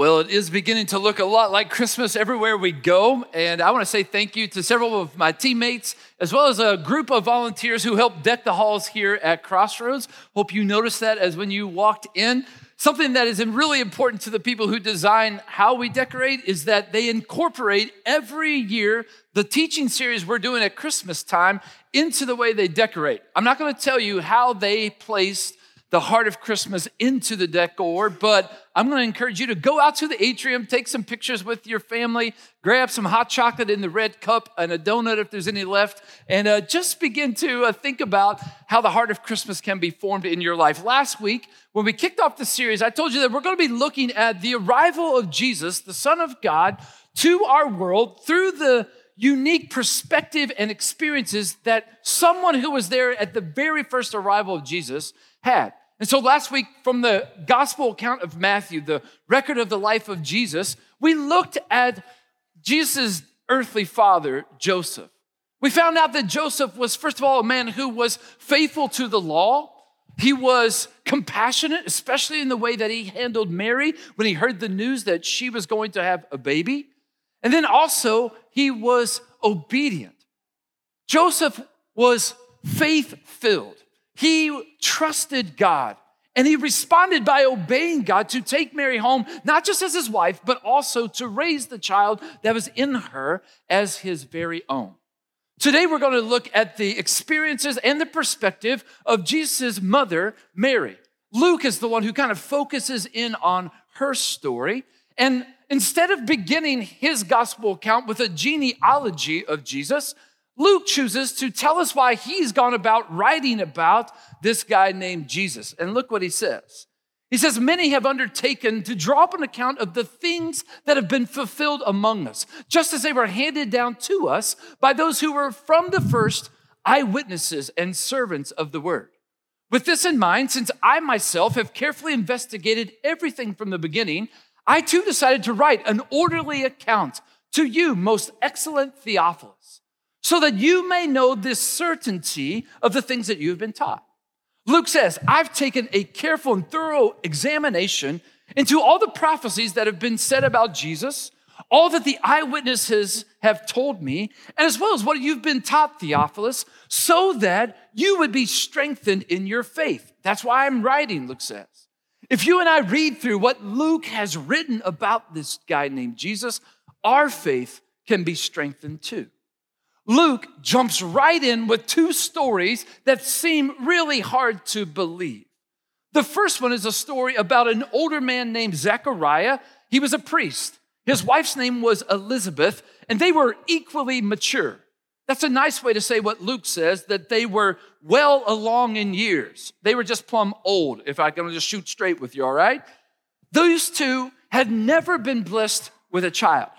Well, it is beginning to look a lot like Christmas everywhere we go. And I want to say thank you to several of my teammates, as well as a group of volunteers who helped deck the halls here at Crossroads. Hope you noticed that as when you walked in. Something that is really important to the people who design how we decorate is that they incorporate every year the teaching series we're doing at Christmas time into the way they decorate. I'm not going to tell you how they placed the heart of Christmas into the decor, but I'm going to encourage you to go out to the atrium, take some pictures with your family, grab some hot chocolate in the red cup and a donut if there's any left, and just begin to think about how the heart of Christmas can be formed in your life. Last week, when we kicked off the series, I told you that we're going to be looking at the arrival of Jesus, the Son of God, to our world through the unique perspective and experiences that someone who was there at the very first arrival of Jesus had. And so last week, from the gospel account of Matthew, the record of the life of Jesus, we looked at Jesus' earthly father, Joseph. We found out that Joseph was, first of all, a man who was faithful to the law. He was compassionate, especially in the way that he handled Mary when he heard the news that she was going to have a baby. And then also, he was obedient. Joseph was faith-filled. He trusted God, and he responded by obeying God to take Mary home, not just as his wife, but also to raise the child that was in her as his very own. Today, we're going to look at the experiences and the perspective of Jesus' mother, Mary. Luke is the one who kind of focuses in on her story, and instead of beginning his gospel account with a genealogy of Jesus, Luke chooses to tell us why he's gone about writing about this guy named Jesus. And look what he says. He says, many have undertaken to draw up an account of the things that have been fulfilled among us, just as they were handed down to us by those who were from the first eyewitnesses and servants of the word. With this in mind, since I myself have carefully investigated everything from the beginning, I too decided to write an orderly account to you, most excellent Theophilus, so that you may know this certainty of the things that you have been taught. Luke says, I've taken a careful and thorough examination into all the prophecies that have been said about Jesus, all that the eyewitnesses have told me, and as well as what you've been taught, Theophilus, so that you would be strengthened in your faith. That's why I'm writing, Luke says. If you and I read through what Luke has written about this guy named Jesus, our faith can be strengthened too. Luke jumps right in with two stories that seem really hard to believe. The first one is a story about an older man named Zechariah. He was a priest. His wife's name was Elizabeth, and they were equally mature. That's a nice way to say what Luke says, that they were well along in years. They were just plumb old, if I can just shoot straight with you, all right? Those two had never been blessed with a child.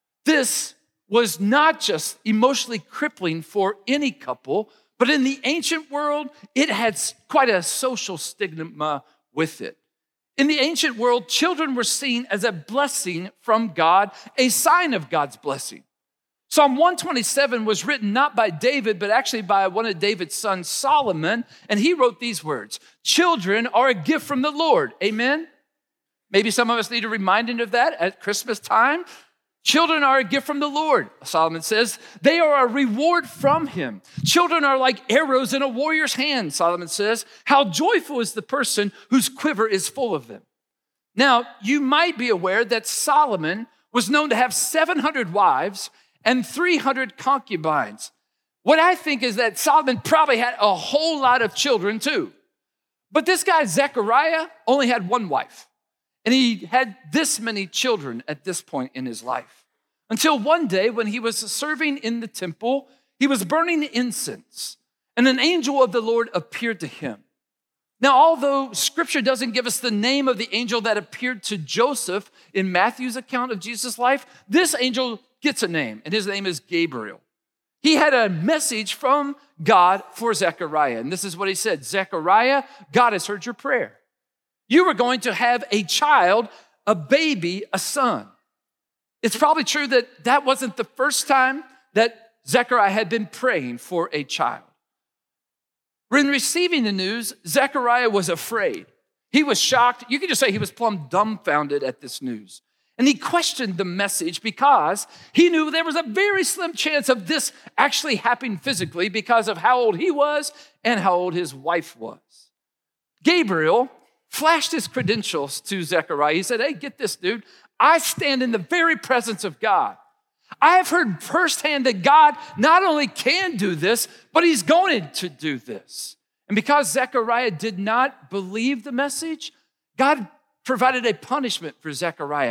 This was not just emotionally crippling for any couple, but in the ancient world, it had quite a social stigma with it. In the ancient world, children were seen as a blessing from God, a sign of God's blessing. Psalm 127 was written not by David, but actually by one of David's sons, Solomon, and he wrote these words, children are a gift from the Lord, amen? Maybe some of us need a reminder of that at Christmas time. Children are a gift from the Lord, Solomon says. They are a reward from him. Children are like arrows in a warrior's hand, Solomon says. How joyful is the person whose quiver is full of them. Now, you might be aware that Solomon was known to have 700 wives and 300 concubines. What I think is that Solomon probably had a whole lot of children too. But this guy, Zechariah, only had one wife. And he had this many children at this point in his life. Until one day when he was serving in the temple, he was burning incense, and an angel of the Lord appeared to him. Now, although scripture doesn't give us the name of the angel that appeared to Joseph in Matthew's account of Jesus' life, this angel gets a name, and his name is Gabriel. He had a message from God for Zechariah, and this is what he said, Zechariah, God has heard your prayer. You were going to have a child, a baby, a son. It's probably true that that wasn't the first time that Zechariah had been praying for a child. When receiving the news, Zechariah was afraid. He was shocked. You could just say he was plumb dumbfounded at this news. And he questioned the message because he knew there was a very slim chance of this actually happening physically because of how old he was and how old his wife was. Gabriel flashed his credentials to Zechariah. He said, hey, get this, dude. I stand in the very presence of God. I have heard firsthand that God not only can do this, but he's going to do this. And because Zechariah did not believe the message, God provided a punishment for Zechariah.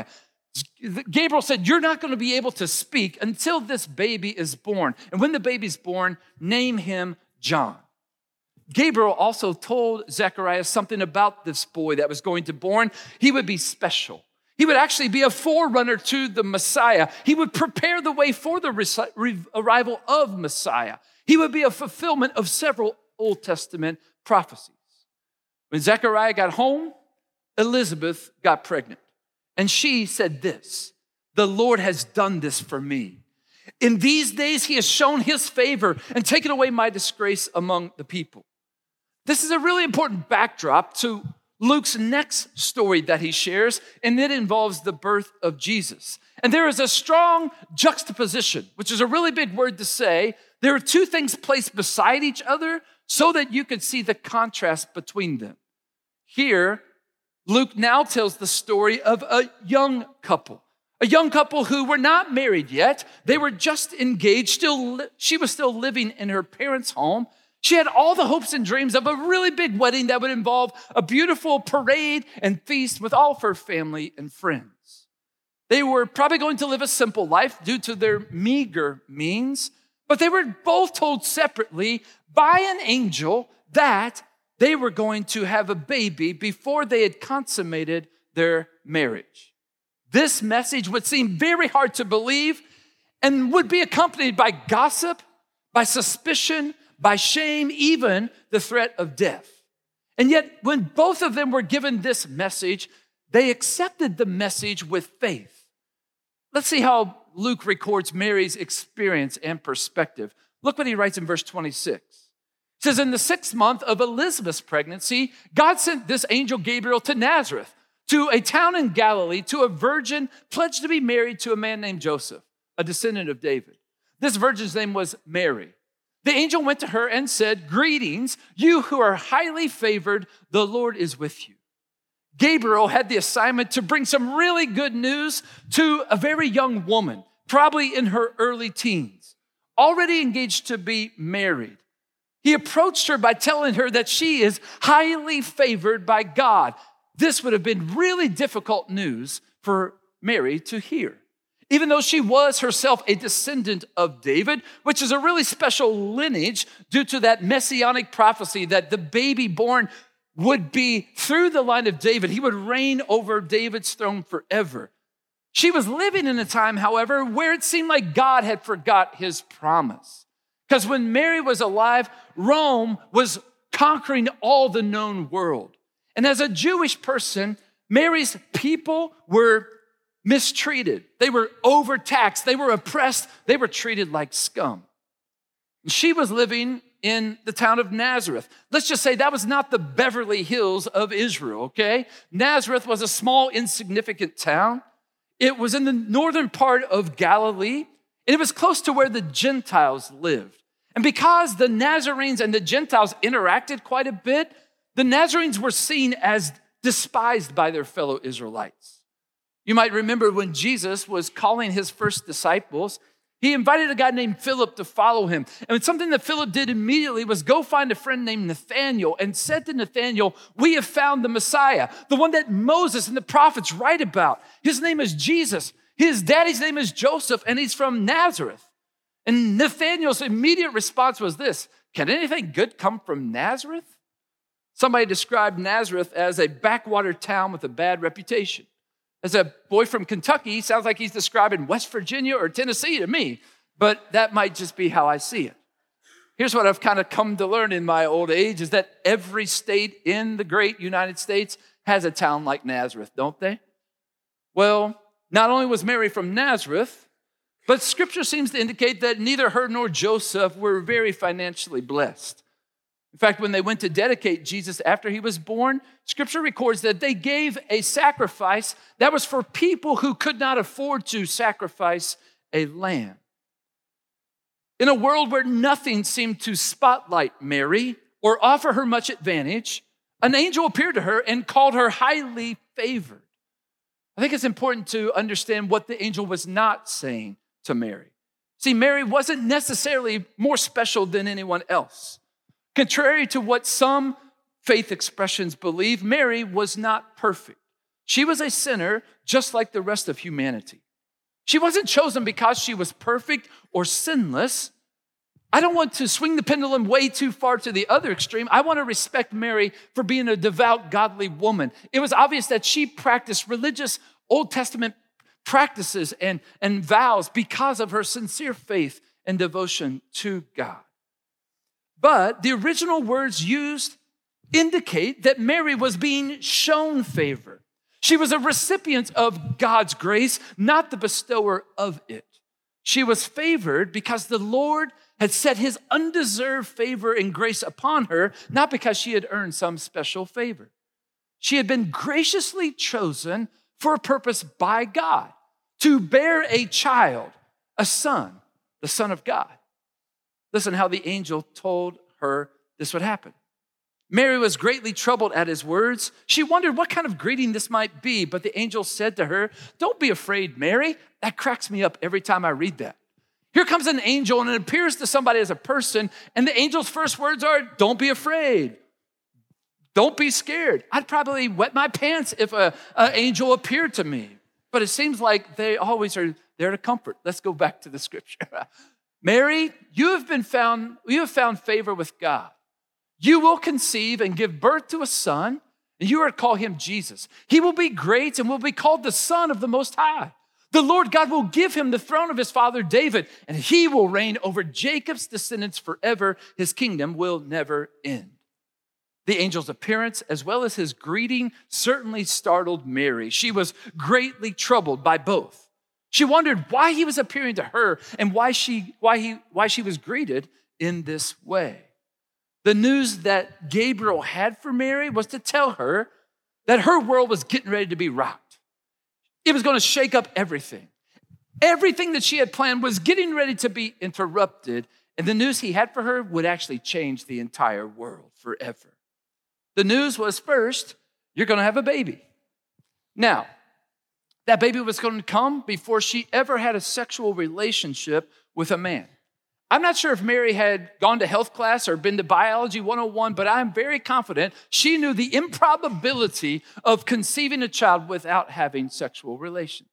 Gabriel said, you're not going to be able to speak until this baby is born. And when the baby's born, name him John. Gabriel also told Zechariah something about this boy that was going to be born. He would be special. He would actually be a forerunner to the Messiah. He would prepare the way for the arrival of Messiah. He would be a fulfillment of several Old Testament prophecies. When Zechariah got home, Elizabeth got pregnant. And she said this, the Lord has done this for me. In these days, he has shown his favor and taken away my disgrace among the people. This is a really important backdrop to Luke's next story that he shares, and it involves the birth of Jesus. And there is a strong juxtaposition, which is a really big word to say. There are two things placed beside each other so that you can see the contrast between them. Here, Luke now tells the story of a young couple who were not married yet. They were just engaged. She was still living in her parents' home. She had all the hopes and dreams of a really big wedding that would involve a beautiful parade and feast with all of her family and friends. They were probably going to live a simple life due to their meager means, but they were both told separately by an angel that they were going to have a baby before they had consummated their marriage. This message would seem very hard to believe and would be accompanied by gossip, by suspicion, by shame, even the threat of death. And yet, when both of them were given this message, they accepted the message with faith. Let's see how Luke records Mary's experience and perspective. Look what he writes in verse 26. It says, in the 6th month of Elizabeth's pregnancy, God sent this angel Gabriel to Nazareth, to a town in Galilee, to a virgin pledged to be married to a man named Joseph, a descendant of David. This virgin's name was Mary. The angel went to her and said, greetings, you who are highly favored, the Lord is with you. Gabriel had the assignment to bring some really good news to a very young woman, probably in her early teens, already engaged to be married. He approached her by telling her that she is highly favored by God. This would have been really difficult news for Mary to hear. Even though she was herself a descendant of David, which is a really special lineage due to that messianic prophecy that the baby born would be through the line of David. He would reign over David's throne forever. She was living in a time, however, where it seemed like God had forgot his promise. Because when Mary was alive, Rome was conquering all the known world. And as a Jewish person, Mary's people were mistreated. They were overtaxed. They were oppressed. They were treated like scum. And she was living in the town of Nazareth. Let's just say that was not the Beverly Hills of Israel, okay? Nazareth was a small, insignificant town. It was in the northern part of Galilee, and it was close to where the Gentiles lived. And because the Nazarenes and the Gentiles interacted quite a bit, the Nazarenes were seen as despised by their fellow Israelites. You might remember when Jesus was calling his first disciples, he invited a guy named Philip to follow him. And something that Philip did immediately was go find a friend named Nathanael and said to Nathanael, we have found the Messiah, the one that Moses and the prophets write about. His name is Jesus. His daddy's name is Joseph, and he's from Nazareth. And Nathanael's immediate response was this, can anything good come from Nazareth? Somebody described Nazareth as a backwater town with a bad reputation. As a boy from Kentucky, sounds like he's describing West Virginia or Tennessee to me, but that might just be how I see it. Here's what I've kind of come to learn in my old age is that every state in the great United States has a town like Nazareth, don't they? Well, not only was Mary from Nazareth, but Scripture seems to indicate that neither her nor Joseph were very financially blessed. In fact, when they went to dedicate Jesus after he was born, Scripture records that they gave a sacrifice that was for people who could not afford to sacrifice a lamb. In a world where nothing seemed to spotlight Mary or offer her much advantage, an angel appeared to her and called her highly favored. I think it's important to understand what the angel was not saying to Mary. See, Mary wasn't necessarily more special than anyone else. Contrary to what some faith expressions believe, Mary was not perfect. She was a sinner just like the rest of humanity. She wasn't chosen because she was perfect or sinless. I don't want to swing the pendulum way too far to the other extreme. I want to respect Mary for being a devout, godly woman. It was obvious that she practiced religious Old Testament practices and vows because of her sincere faith and devotion to God. But the original words used indicate that Mary was being shown favor. She was a recipient of God's grace, not the bestower of it. She was favored because the Lord had set his undeserved favor and grace upon her, not because she had earned some special favor. She had been graciously chosen for a purpose by God, to bear a child, a son, the Son of God. Listen how the angel told her this would happen. Mary was greatly troubled at his words. She wondered what kind of greeting this might be, but the angel said to her, "Don't be afraid, Mary." That cracks me up every time I read that. Here comes an angel and it appears to somebody as a person, and the angel's first words are, "Don't be afraid. Don't be scared." I'd probably wet my pants if an angel appeared to me, but it seems like they always are there to comfort. Let's go back to the scripture. Mary, you have found favor with God. You will conceive and give birth to a son, and you are to call him Jesus. He will be great and will be called the Son of the Most High. The Lord God will give him the throne of his father David, and he will reign over Jacob's descendants forever. His kingdom will never end. The angel's appearance, as well as his greeting, certainly startled Mary. She was greatly troubled by both. She wondered why he was appearing to her and why she was greeted in this way. The news that Gabriel had for Mary was to tell her that her world was getting ready to be rocked. It was going to shake up everything. Everything that she had planned was getting ready to be interrupted, and the news he had for her would actually change the entire world forever. The news was, first, you're going to have a baby. Now, that baby was going to come before she ever had a sexual relationship with a man. I'm not sure if Mary had gone to health class or been to Biology 101, but I'm very confident she knew the improbability of conceiving a child without having sexual relations.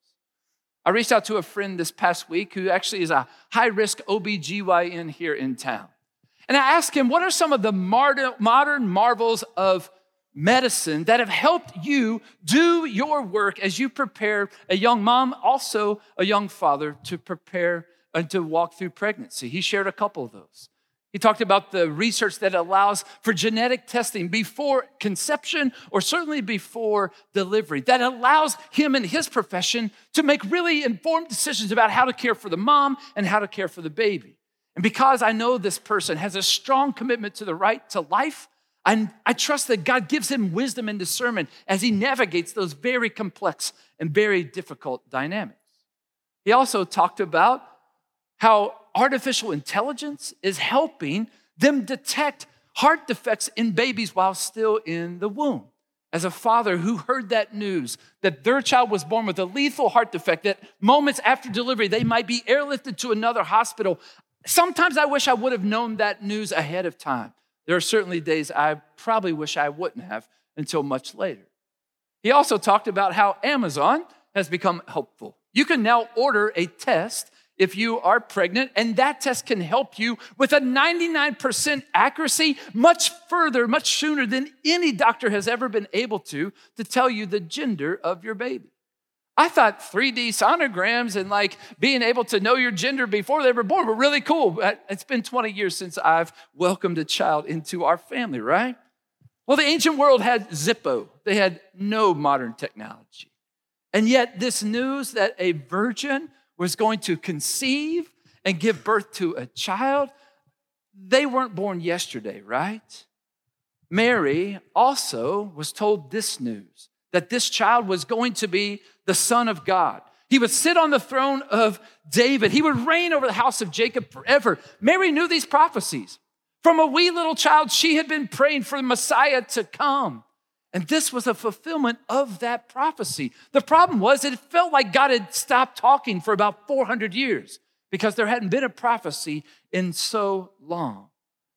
I reached out to a friend this past week who actually is a high-risk OBGYN here in town. And I asked him, what are some of the modern marvels of medicine that have helped you do your work as you prepare a young mom, also a young father, to prepare and to walk through pregnancy? He shared a couple of those. He talked about the research that allows for genetic testing before conception or certainly before delivery, that allows him and his profession to make really informed decisions about how to care for the mom and how to care for the baby. And because I know this person has a strong commitment to the right to life, I trust that God gives him wisdom and discernment as he navigates those very complex and very difficult dynamics. He also talked about how artificial intelligence is helping them detect heart defects in babies while still in the womb. As a father who heard that news, that their child was born with a lethal heart defect, that moments after delivery, they might be airlifted to another hospital. Sometimes I wish I would have known that news ahead of time. There are certainly days I probably wish I wouldn't have until much later. He also talked about how Amazon has become helpful. You can now order a test if you are pregnant, and that test can help you with a 99% accuracy much further, much sooner than any doctor has ever been able to tell you the gender of your baby. I thought 3D sonograms and like being able to know your gender before they were born were really cool. It's been 20 years since I've welcomed a child into our family, right? Well, the ancient world had Zippo. They had no modern technology. And yet this news that a virgin was going to conceive and give birth to a child, they weren't born yesterday, right? Mary also was told this news, that this child was going to be the Son of God. He would sit on the throne of David. He would reign over the house of Jacob forever. Mary knew these prophecies. From a wee little child, she had been praying for the Messiah to come. And this was a fulfillment of that prophecy. The problem was it felt like God had stopped talking for about 400 years because there hadn't been a prophecy in so long.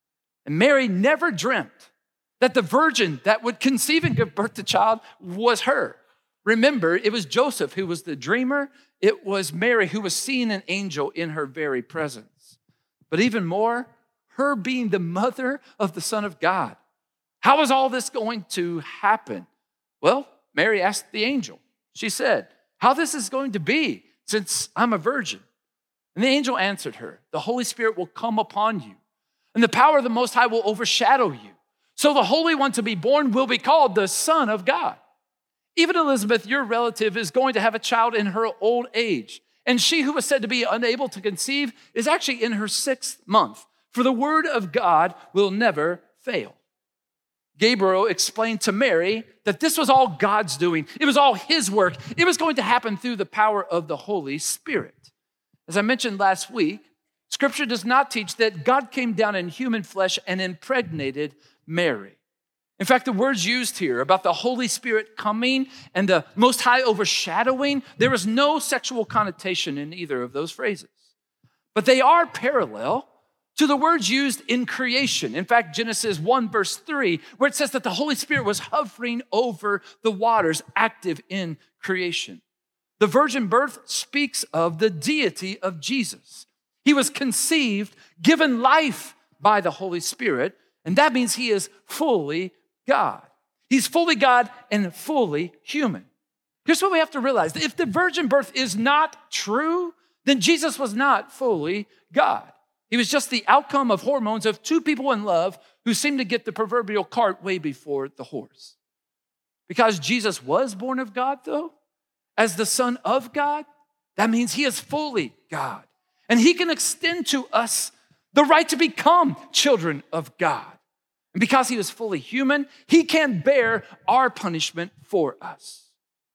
And Mary never dreamt that the virgin that would conceive and give birth to child was her. Remember, it was Joseph who was the dreamer. It was Mary who was seeing an angel in her very presence. But even more, her being the mother of the Son of God. How is all this going to happen? Well, Mary asked the angel. She said, how this is going to be since I'm a virgin. And the angel answered her, the Holy Spirit will come upon you, and the power of the Most High will overshadow you. So the Holy One to be born will be called the Son of God. Even Elizabeth, your relative, is going to have a child in her old age. And she who was said to be unable to conceive is actually in her 6th month. For the word of God will never fail. Gabriel explained to Mary that this was all God's doing. It was all his work. It was going to happen through the power of the Holy Spirit. As I mentioned last week, Scripture does not teach that God came down in human flesh and impregnated Mary. In fact, the words used here about the Holy Spirit coming and the Most High overshadowing, there is no sexual connotation in either of those phrases. But they are parallel to the words used in creation. In fact, Genesis 1 verse 3, where it says that the Holy Spirit was hovering over the waters, active in creation. The virgin birth speaks of the deity of Jesus. He was conceived, given life by the Holy Spirit, and that means he is fully God. He's fully God and fully human. Here's what we have to realize. If the virgin birth is not true, then Jesus was not fully God. He was just the outcome of hormones of two people in love who seemed to get the proverbial cart way before the horse. Because Jesus was born of God, though, as the Son of God, that means he is fully God. And he can extend to us the right to become children of God. And because he was fully human, he can bear our punishment for us.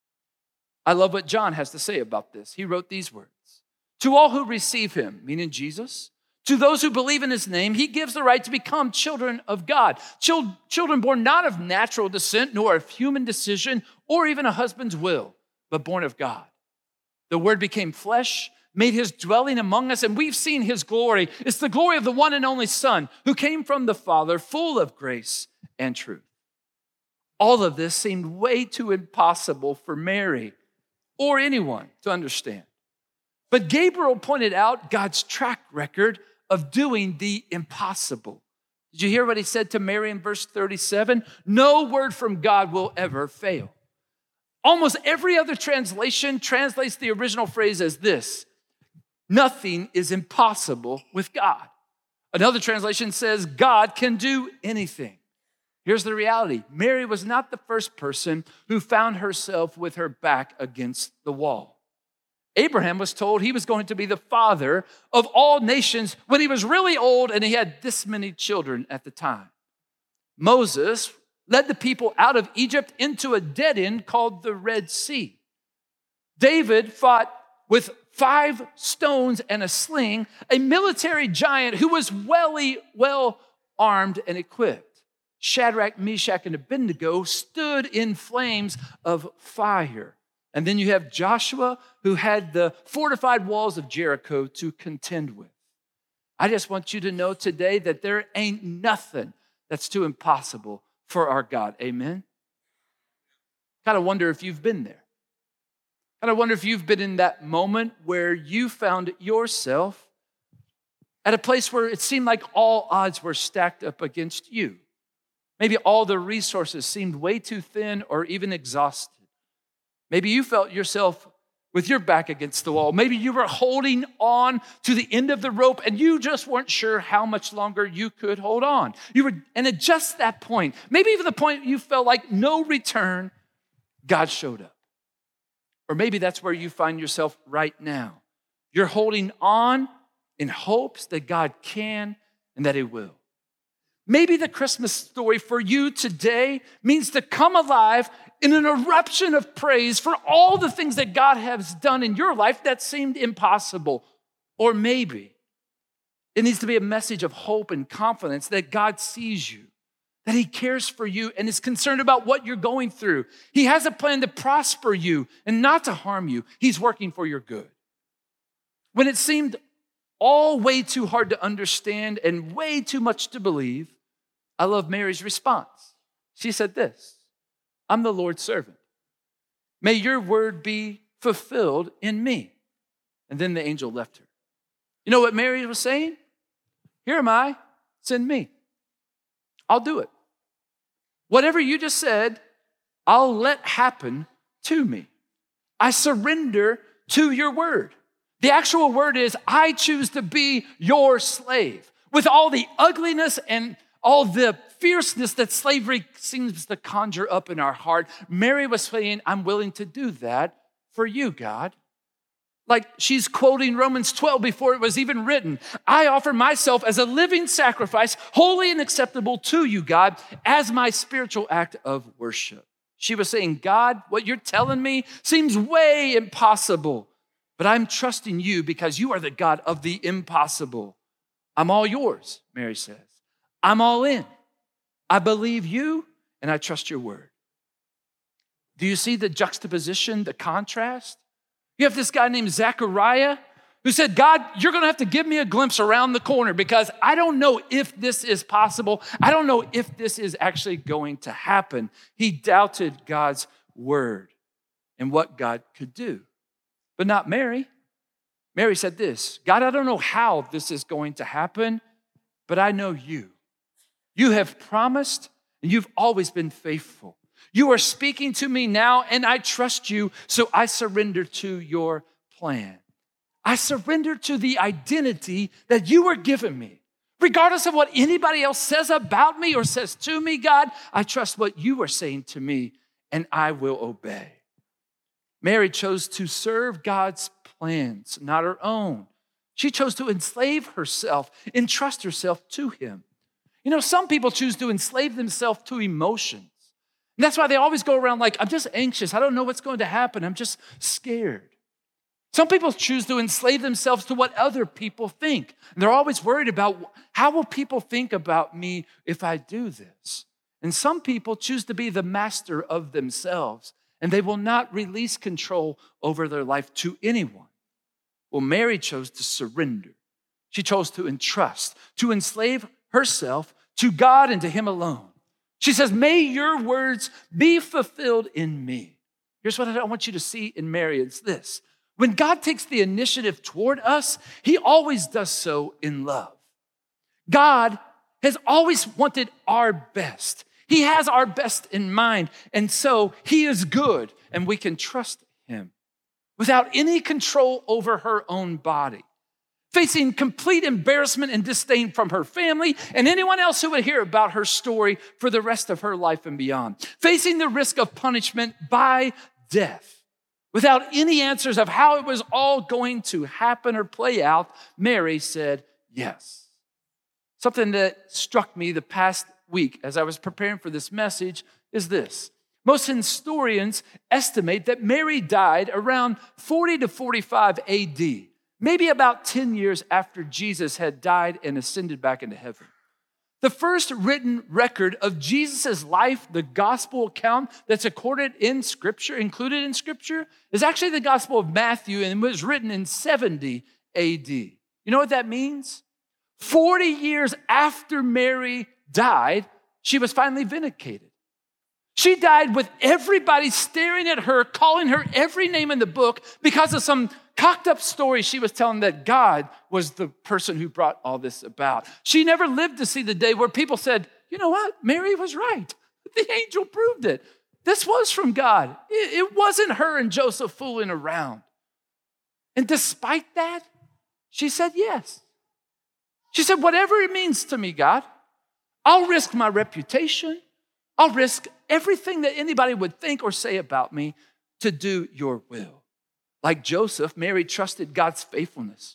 I love what John has to say about this. He wrote these words. To all who receive him, meaning Jesus, to those who believe in his name, he gives the right to become children of God. Children born not of natural descent, nor of human decision, or even a husband's will, but born of God. The word became flesh, made his dwelling among us, and we've seen his glory. It's the glory of the one and only Son who came from the Father, full of grace and truth. All of this seemed way too impossible for Mary or anyone to understand. But Gabriel pointed out God's track record of doing the impossible. Did you hear what he said to Mary in verse 37? No word from God will ever fail. Almost every other translation translates the original phrase as this: nothing is impossible with God. Another translation says God can do anything. Here's the reality. Mary was not the first person who found herself with her back against the wall. Abraham was told he was going to be the father of all nations when he was really old and he had this many children at the time. Moses led the people out of Egypt into a dead end called the Red Sea. David fought with 5 stones and a sling, a military giant who was well armed and equipped. Shadrach, Meshach, and Abednego stood in flames of fire. And then you have Joshua, who had the fortified walls of Jericho to contend with. I just want you to know today that there ain't nothing that's too impossible for our God. Amen? Kind of wonder if you've been there. Kind of wonder if you've been in that moment where you found yourself at a place where it seemed like all odds were stacked up against you. Maybe all the resources seemed way too thin or even exhausted. Maybe you felt yourself with your back against the wall. Maybe you were holding on to the end of the rope and you just weren't sure how much longer you could hold on. And at just that point, maybe even the point you felt like no return, God showed up. Or maybe that's where you find yourself right now. You're holding on in hopes that God can and that he will. Maybe the Christmas story for you today means to come alive in an eruption of praise for all the things that God has done in your life that seemed impossible. Or maybe it needs to be a message of hope and confidence that God sees you, that he cares for you and is concerned about what you're going through. He has a plan to prosper you and not to harm you. He's working for your good. When it seemed all way too hard to understand and way too much to believe, I love Mary's response. She said this, I'm the Lord's servant. May your word be fulfilled in me. And then the angel left her. You know what Mary was saying? Here am I, send me. I'll do it. Whatever you just said, I'll let happen to me. I surrender to your word. The actual word is, I choose to be your slave. With all the ugliness and all the fierceness that slavery seems to conjure up in our heart, Mary was saying, I'm willing to do that for you, God. Like she's quoting Romans 12 before it was even written. I offer myself as a living sacrifice, holy and acceptable to you, God, as my spiritual act of worship. She was saying, God, what you're telling me seems way impossible. But I'm trusting you because you are the God of the impossible. I'm all yours, Mary says. I'm all in. I believe you and I trust your word. Do you see the juxtaposition, the contrast? You have this guy named Zechariah who said, God, you're going to have to give me a glimpse around the corner because I don't know if this is possible. I don't know if this is actually going to happen. He doubted God's word and what God could do. But not Mary. Mary said this, God, I don't know how this is going to happen, but I know you. You have promised and you've always been faithful. You are speaking to me now and I trust you, so I surrender to your plan. I surrender to the identity that you are giving me. Regardless of what anybody else says about me or says to me, God, I trust what you are saying to me and I will obey. Mary chose to serve God's plans, not her own. She chose to enslave herself, entrust herself to him. You know, some people choose to enslave themselves to emotions. And that's why they always go around like, I'm just anxious. I don't know what's going to happen. I'm just scared. Some people choose to enslave themselves to what other people think. And they're always worried about how will people think about me if I do this? And some people choose to be the master of themselves, and they will not release control over their life to anyone. Well, Mary chose to surrender. She chose to entrust, to enslave herself to God and to him alone. She says, may your words be fulfilled in me. Here's what I want you to see in Mary. It's this. When God takes the initiative toward us, he always does so in love. God has always wanted our best. He has our best in mind. And so he is good and we can trust him without any control over her own body, facing complete embarrassment and disdain from her family and anyone else who would hear about her story for the rest of her life and beyond, facing the risk of punishment by death. Without any answers of how it was all going to happen or play out, Mary said yes. Something that struck me the past week as I was preparing for this message is this. Most historians estimate that Mary died around 40 to 45 AD, maybe about 10 years after Jesus had died and ascended back into heaven. The first written record of Jesus' life, the gospel account that's included in Scripture, is actually the Gospel of Matthew and was written in 70 AD. You know what that means? 40 years after Mary died, she was finally vindicated. She died with everybody staring at her, calling her every name in the book because of some cocked up story she was telling that God was the person who brought all this about. She never lived to see the day where people said, you know what? Mary was right. The angel proved it. This was from God. It wasn't her and Joseph fooling around. And despite that, she said yes. She said, whatever it means to me, God, I'll risk my reputation. I'll risk everything that anybody would think or say about me to do your will. Like Joseph, Mary trusted God's faithfulness.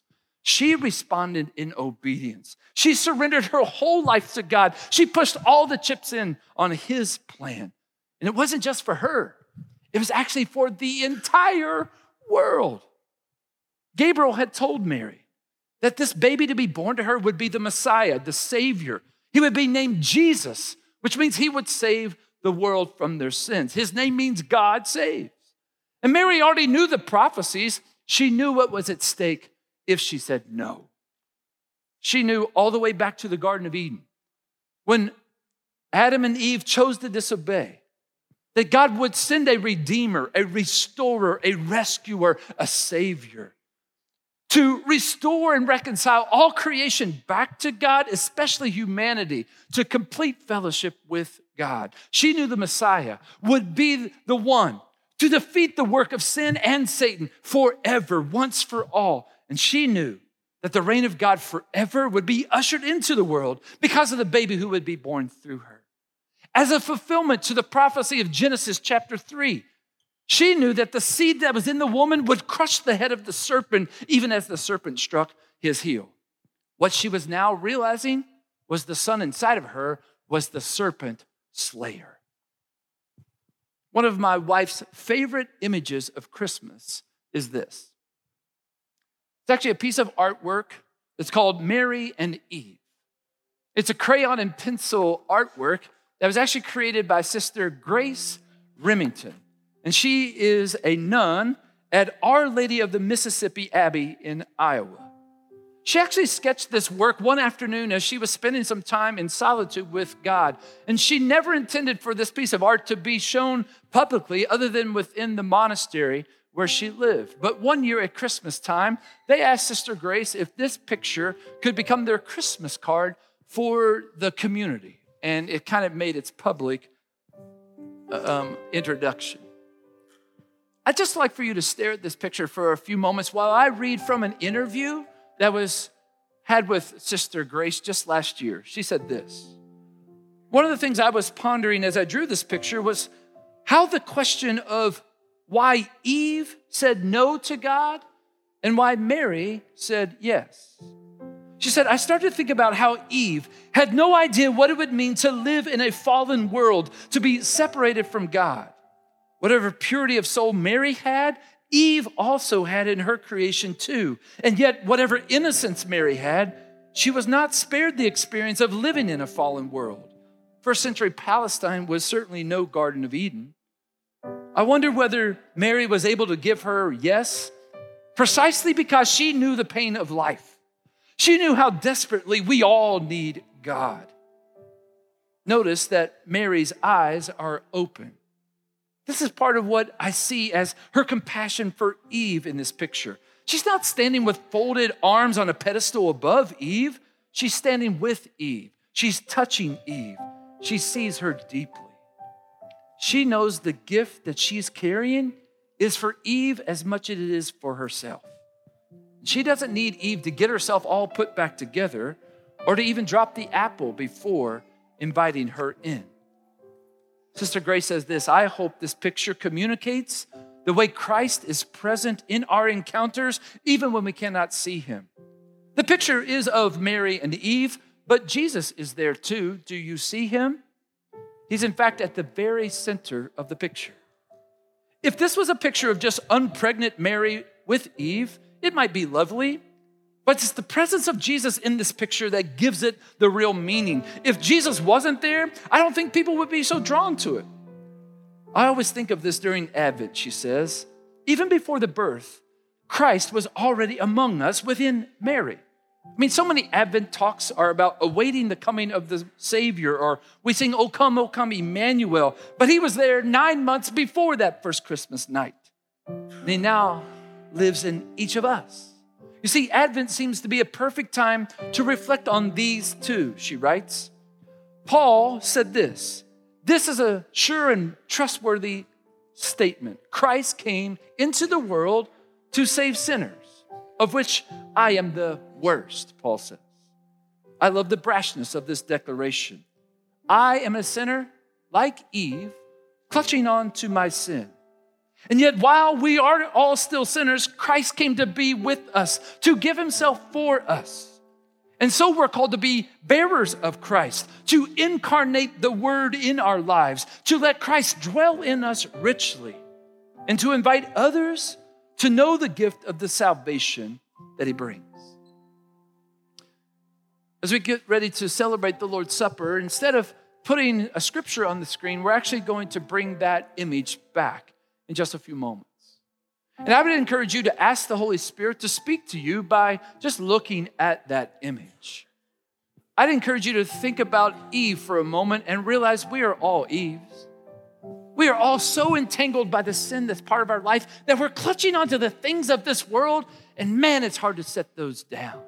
She responded in obedience. She surrendered her whole life to God. She pushed all the chips in on his plan. And it wasn't just for her. It was actually for the entire world. Gabriel had told Mary that this baby to be born to her would be the Messiah, the Savior. He would be named Jesus, which means he would save the world from their sins. His name means God saves. And Mary already knew the prophecies. She knew what was at stake if she said no. She knew all the way back to the Garden of Eden, when Adam and Eve chose to disobey, that God would send a redeemer, a restorer, a rescuer, a savior to restore and reconcile all creation back to God, especially humanity, to complete fellowship with God. She knew the Messiah would be the one to defeat the work of sin and Satan forever, once for all. And she knew that the reign of God forever would be ushered into the world because of the baby who would be born through her. As a fulfillment to the prophecy of Genesis chapter 3, she knew that the seed that was in the woman would crush the head of the serpent, even as the serpent struck his heel. What she was now realizing was the son inside of her was the serpent slayer. One of my wife's favorite images of Christmas is this. It's actually a piece of artwork. It's called Mary and Eve. It's a crayon and pencil artwork that was actually created by Sister Grace Remington. And she is a nun at Our Lady of the Mississippi Abbey in Iowa. She actually sketched this work one afternoon as she was spending some time in solitude with God. And she never intended for this piece of art to be shown publicly other than within the monastery where she lived. But one year at Christmas time, they asked Sister Grace if this picture could become their Christmas card for the community. And it kind of made its public introduction. I'd just like for you to stare at this picture for a few moments while I read from an interview that was had with Sister Grace just last year. She said this: one of the things I was pondering as I drew this picture was how the question of why Eve said no to God and why Mary said yes. She said, I started to think about how Eve had no idea what it would mean to live in a fallen world, to be separated from God. Whatever purity of soul Mary had, Eve also had in her creation too. And yet, whatever innocence Mary had, she was not spared the experience of living in a fallen world. First century Palestine was certainly no Garden of Eden. I wonder whether Mary was able to give her yes, precisely because she knew the pain of life. She knew how desperately we all need God. Notice that Mary's eyes are open. This is part of what I see as her compassion for Eve in this picture. She's not standing with folded arms on a pedestal above Eve. She's standing with Eve. She's touching Eve. She sees her deeply. She knows the gift that she's carrying is for Eve as much as it is for herself. She doesn't need Eve to get herself all put back together or to even drop the apple before inviting her in. Sister Grace says this: I hope this picture communicates the way Christ is present in our encounters, even when we cannot see him. The picture is of Mary and Eve, but Jesus is there too. Do you see him? He's in fact at the very center of the picture. If this was a picture of just unpregnant Mary with Eve, it might be lovely, but it's the presence of Jesus in this picture that gives it the real meaning. If Jesus wasn't there, I don't think people would be so drawn to it. I always think of this during Advent, she says. Even before the birth, Christ was already among us within Mary. I mean, so many Advent talks are about awaiting the coming of the Savior, or we sing, O come, Emmanuel. But he was there 9 months before that first Christmas night. And he now lives in each of us. You see, Advent seems to be a perfect time to reflect on these two, she writes. Paul said this: this is a sure and trustworthy statement. Christ came into the world to save sinners, of which I am the worst, Paul says. I love the brashness of this declaration. I am a sinner like Eve, clutching on to my sin. And yet, while we are all still sinners, Christ came to be with us, to give himself for us. And so we're called to be bearers of Christ, to incarnate the word in our lives, to let Christ dwell in us richly, and to invite others to know the gift of the salvation that he brings. As we get ready to celebrate the Lord's Supper, instead of putting a scripture on the screen, we're actually going to bring that image back in just a few moments. And I would encourage you to ask the Holy Spirit to speak to you by just looking at that image. I'd encourage you to think about Eve for a moment and realize we are all Eves. We are all so entangled by the sin that's part of our life that we're clutching onto the things of this world, and man, it's hard to set those down.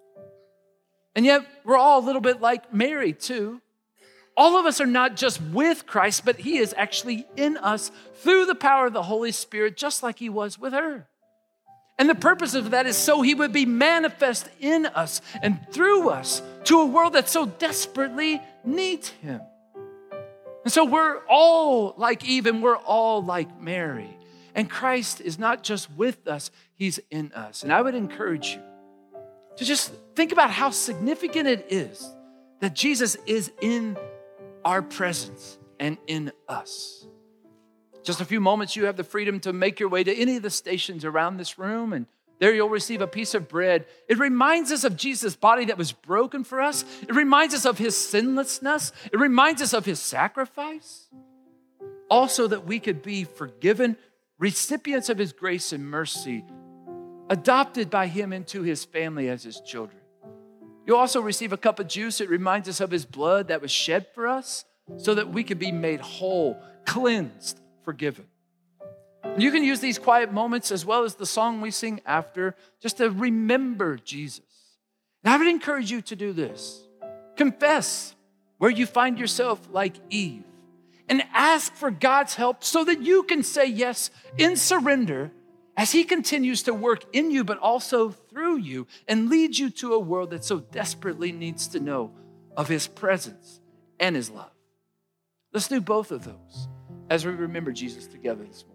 And yet, we're all a little bit like Mary, too. All of us are not just with Christ, but he is actually in us through the power of the Holy Spirit, just like he was with her. And the purpose of that is so he would be manifest in us and through us to a world that so desperately needs him. And so we're all like Eve and we're all like Mary. And Christ is not just with us, he's in us. And I would encourage you to just think about how significant it is that Jesus is in our presence and in us. Just a few moments, you have the freedom to make your way to any of the stations around this room, and there you'll receive a piece of bread. It reminds us of Jesus' body that was broken for us. It reminds us of his sinlessness. It reminds us of his sacrifice. Also that we could be forgiven, recipients of his grace and mercy, adopted by him into his family as his children. You'll also receive a cup of juice. It reminds us of his blood that was shed for us so that we could be made whole, cleansed, forgiven. And you can use these quiet moments as well as the song we sing after just to remember Jesus. And I would encourage you to do this. Confess where you find yourself like Eve and ask for God's help so that you can say yes in surrender as he continues to work in you, but also through you and lead you to a world that so desperately needs to know of his presence and his love. Let's do both of those as we remember Jesus together this morning.